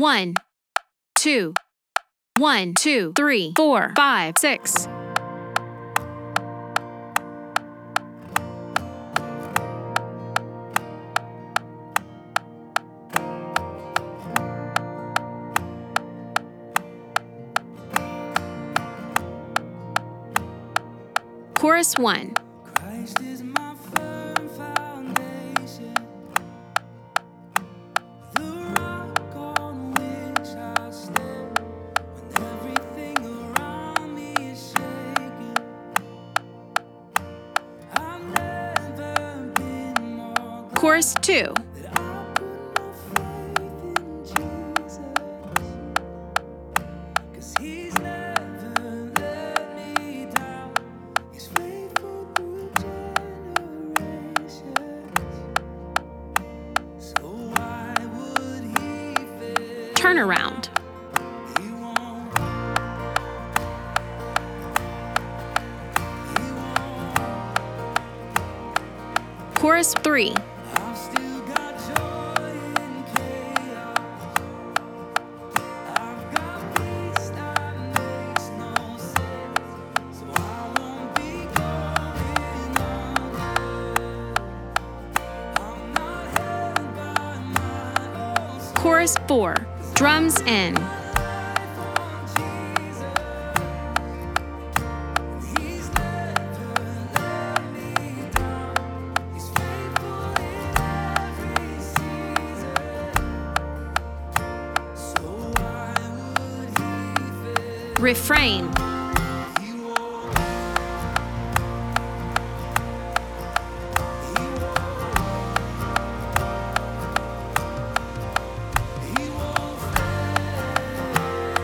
1, 2, 1, 2, 3, 4, 5, 6. Chorus 1. Christ is my firm foundation, the rock on which I stand. When everything around me is shaking, I've never been more glad Chorus 2. that I put my faith in Jesus, 'cause He's never let me down. He's faithful through generations. So why would He fail? Turn around. He won't. He won't. Chorus 3. I've still got joy in chaos. I've got peace that makes no sense. So I won't be going under. I'm not held by my own strength. Chorus 4. Drums in. Life on Jesus. He's never let me down. He's faithful in every season. So why would He fail? Refrain. He won't. He won't. He won't fail.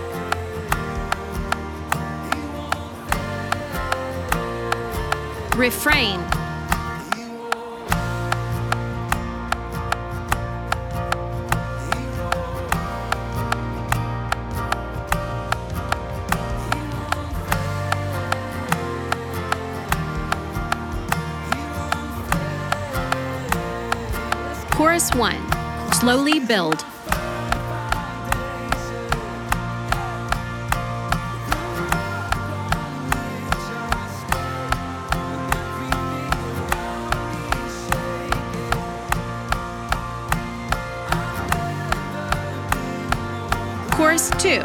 He won't fail. Refrain. He won't. He won't. Chorus 1. Slowly build. Chorus 2.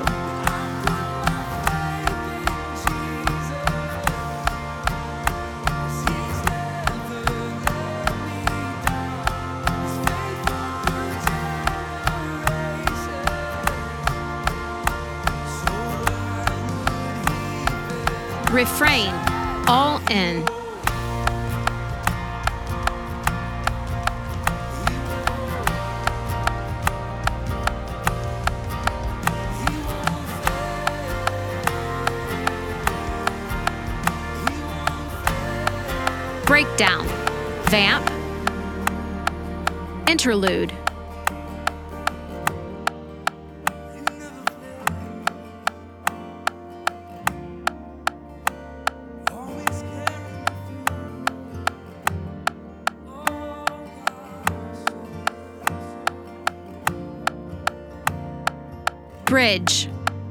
Refrain. All in. Breakdown. Vamp. Interlude. Bridge.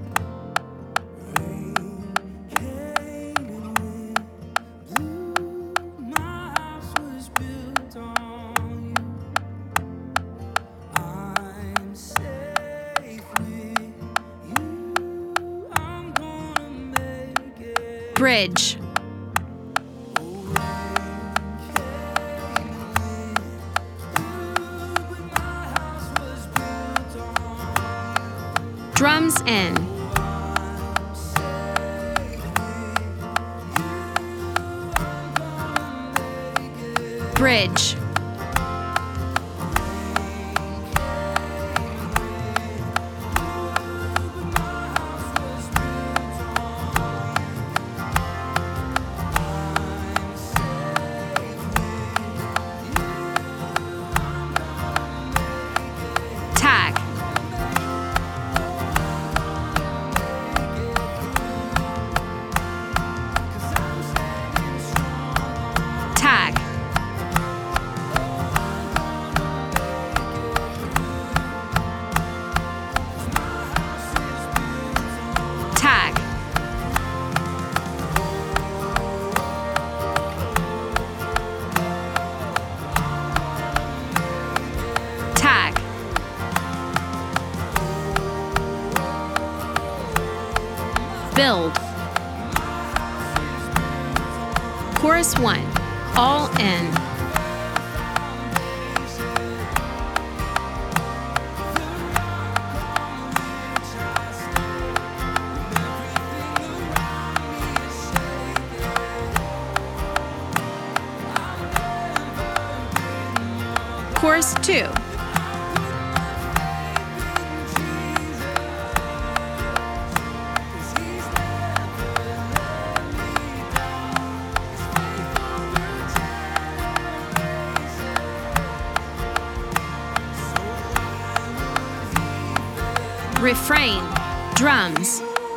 Bridge. Drums in. Bridge. Tag. Tag. Build. Chorus 1. All in. Chorus 2. Refrain. Drums.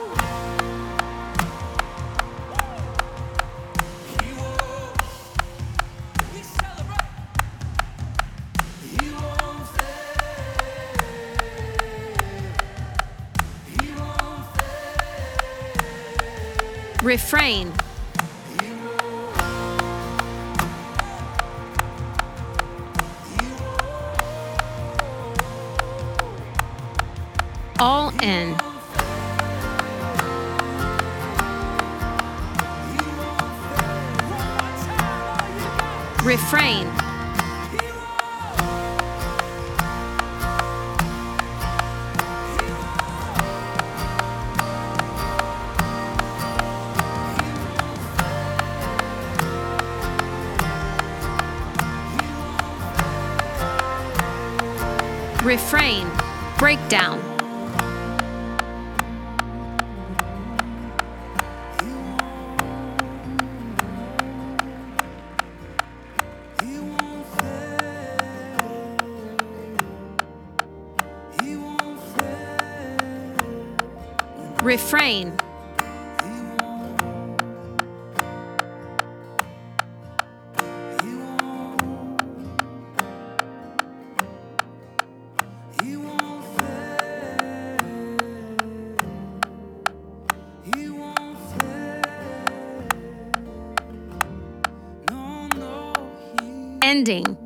Refrain. All in. Refrain. Refrain. Breakdown. Refrain. Ending.